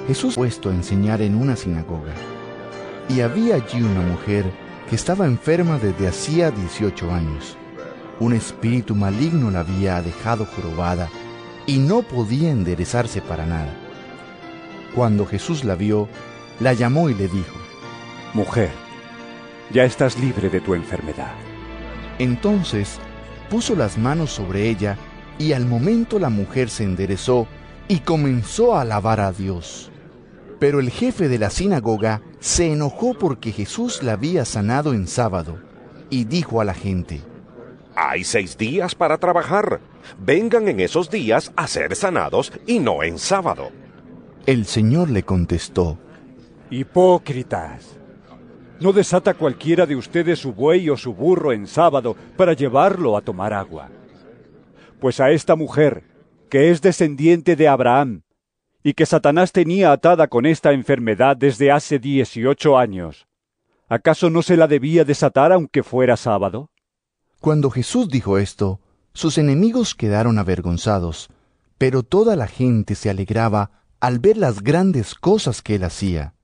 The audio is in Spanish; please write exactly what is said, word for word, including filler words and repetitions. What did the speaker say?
Jesús puesto a enseñar en una sinagoga. Y había allí una mujer que estaba enferma desde hacía dieciocho años. Un espíritu maligno la había dejado jorobada y no podía enderezarse para nada. Cuando Jesús la vio, la llamó y le dijo: Mujer, ya estás libre de tu enfermedad. Entonces puso las manos sobre ella y al momento la mujer se enderezó y comenzó a alabar a Dios. Pero el jefe de la sinagoga se enojó porque Jesús la había sanado en sábado y dijo a la gente: Hay seis días para trabajar. Vengan en esos días a ser sanados y no en sábado. El Señor le contestó: Hipócritas. ¿No desata cualquiera de ustedes su buey o su burro en sábado para llevarlo a tomar agua? Pues a esta mujer, que es descendiente de Abraham, y que Satanás tenía atada con esta enfermedad desde hace dieciocho años, ¿acaso no se la debía desatar aunque fuera sábado? Cuando Jesús dijo esto, sus enemigos quedaron avergonzados, pero toda la gente se alegraba al ver las grandes cosas que él hacía.